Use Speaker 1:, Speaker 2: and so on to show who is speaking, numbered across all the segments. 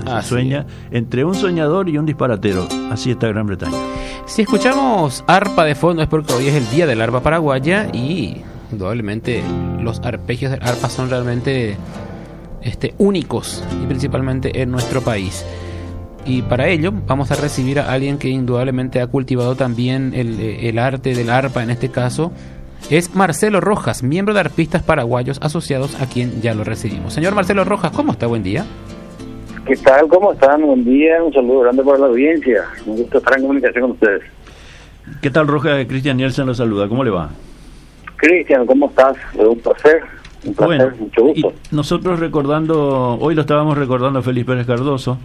Speaker 1: sueña entre un soñador y un disparatero. Así está Gran Bretaña.
Speaker 2: Si escuchamos arpa de fondo es porque hoy es el día del arpa paraguaya y indudablemente los arpegios del arpa son realmente únicos y principalmente en nuestro país. Y para ello vamos a recibir a alguien que indudablemente ha cultivado también el arte del arpa, en este caso es Marcelo Rojas, miembro de Arpistas Paraguayos Asociados, a quien ya lo recibimos. Señor Marcelo Rojas, ¿cómo está? Buen día.
Speaker 3: ¿Qué tal? ¿Cómo están? Buen día, un saludo grande para la audiencia. Un gusto estar en comunicación con ustedes.
Speaker 1: ¿Qué tal, Rojas? Cristian Nielsen lo saluda. ¿Cómo le va?
Speaker 3: Cristian, ¿cómo estás? Un placer, bueno, mucho gusto.
Speaker 1: Y nosotros hoy lo estábamos recordando a Félix Pérez Cardoso.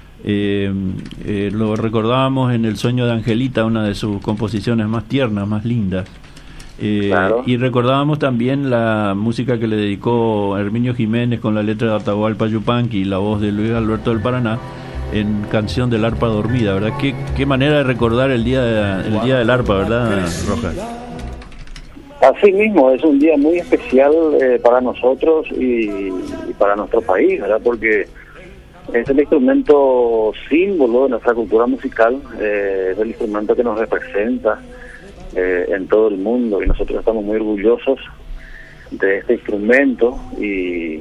Speaker 1: Lo recordábamos en El sueño de Angelita, una de sus composiciones más tiernas, más lindas. Claro. Y recordábamos también la música que le dedicó Herminio Jiménez con la letra de Atahualpa Yupanqui y la voz de Luis Alberto del Paraná en Canción del Arpa Dormida, ¿verdad? Qué manera de recordar el día del arpa, ¿verdad, Rojas?
Speaker 3: Así mismo, es un día muy especial para nosotros y para nuestro país, ¿verdad? Porque es el instrumento símbolo de nuestra cultura musical, es el instrumento que nos representa en todo el mundo y nosotros estamos muy orgullosos de este instrumento y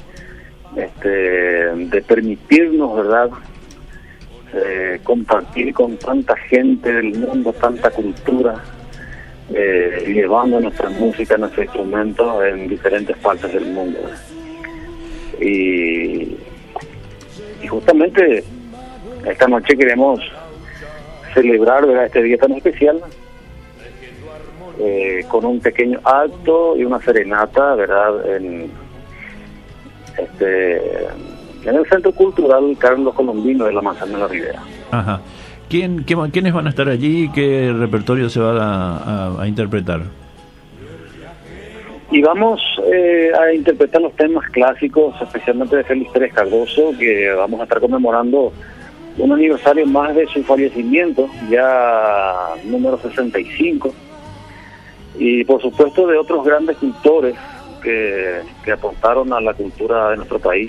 Speaker 3: de permitirnos, ¿verdad?, compartir con tanta gente del mundo, tanta cultura, llevando nuestra música, nuestro instrumento en diferentes partes del mundo. Y justamente esta noche queremos celebrar, ¿verdad?, este día tan especial con un pequeño acto y una serenata, ¿verdad?, en el Centro Cultural Carlos Colombino de la Manzana de la Ribera.
Speaker 1: Ajá. ¿Quiénes van a estar allí? ¿Qué repertorio se va a interpretar?
Speaker 3: Y vamos a interpretar los temas clásicos, especialmente de Félix Pérez Cardoso, que vamos a estar conmemorando un aniversario más de su fallecimiento, ya número 65. Y por supuesto de otros grandes cultores que aportaron a la cultura de nuestro país,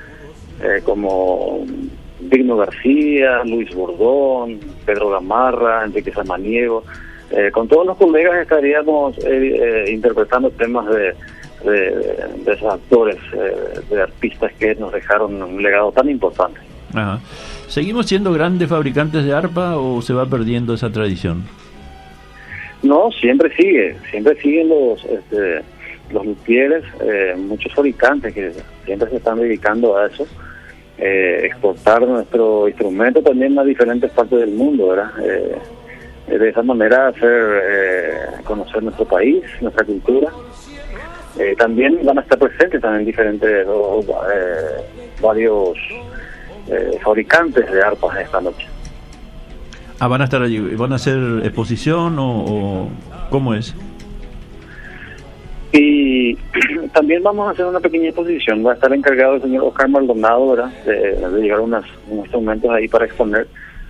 Speaker 3: como Digno García, Luis Bordón, Pedro Gamarra, Enrique Samaniego. Con todos los colegas estaríamos interpretando temas de esos actores, de artistas que nos dejaron un legado tan importante.
Speaker 1: Ajá. ¿Seguimos siendo grandes fabricantes de arpa o se va perdiendo esa tradición?
Speaker 3: No, siempre siguen los luthieres, muchos fabricantes que siempre se están dedicando a eso, exportar nuestro instrumento también a diferentes partes del mundo, ¿verdad? De esa manera hacer conocer nuestro país, nuestra cultura. También van a estar presentes también diferentes varios fabricantes de arpas esta noche.
Speaker 1: ¿Van a estar allí? ¿Van a hacer exposición o cómo es?
Speaker 3: Y también vamos a hacer una pequeña exposición. Va a estar encargado el señor Oscar Maldonado, ¿verdad?, de llevar unos instrumentos ahí para exponer,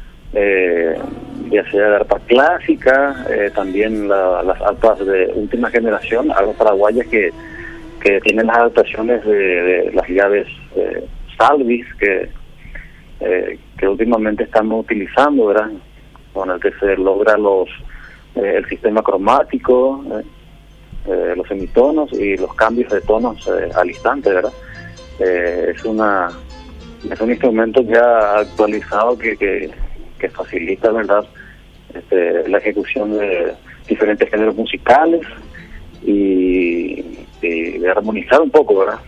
Speaker 3: ya sea de arpa clásica, también las arpas de última generación, arpas paraguayas que tienen las adaptaciones de las llaves Salvis que últimamente estamos utilizando, ¿verdad?, con el que se logra el sistema cromático, los semitonos y los cambios de tonos al instante, ¿verdad? Es un instrumento ya actualizado que facilita, ¿verdad?, la ejecución de diferentes géneros musicales y de armonizar un poco, ¿verdad?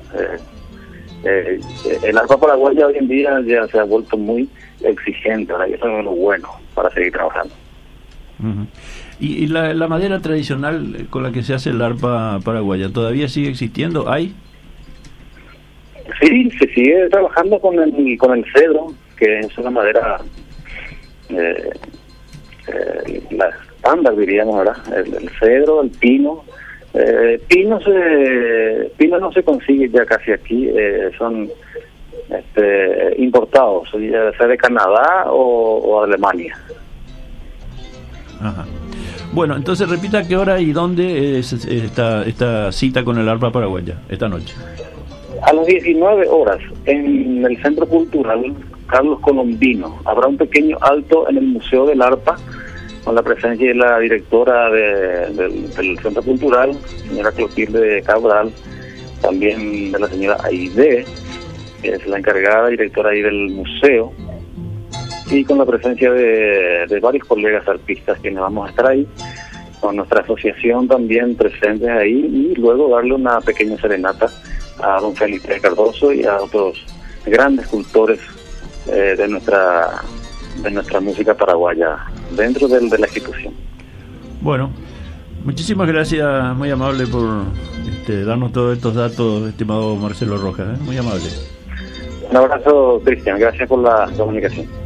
Speaker 3: El arpa paraguaya hoy en día ya se ha vuelto muy exigente, ¿verdad?, y eso es lo bueno para seguir trabajando.
Speaker 1: Uh-huh. ¿Y la madera tradicional con la que se hace el arpa paraguaya todavía sigue existiendo? ¿Hay?
Speaker 3: Sí, se sigue trabajando con el cedro, que es una madera la estándar, diríamos, ¿verdad? El cedro, el pino. Pino no se consigue ya casi aquí, son importados, ya sea de Canadá o Alemania.
Speaker 1: Ajá. Bueno, entonces repita a qué hora y dónde es esta cita con el arpa paraguaya esta noche.
Speaker 3: A las 19 horas en el Centro Cultural Carlos Colombino. Habrá un pequeño alto en el Museo del Arpa, con la presencia de la directora del Centro Cultural, señora Clotilde Cabral, también de la señora Aide, que es la encargada directora ahí del museo, y con la presencia de varios colegas artistas quienes vamos a estar ahí, con nuestra asociación también presentes ahí, y luego darle una pequeña serenata a don Felipe Cardoso y a otros grandes cultores de nuestra música paraguaya dentro de la institución.
Speaker 1: Bueno, muchísimas gracias, muy amable por darnos todos estos datos, estimado Marcelo Rojas, muy amable.
Speaker 3: Un abrazo, Cristian, gracias por la comunicación.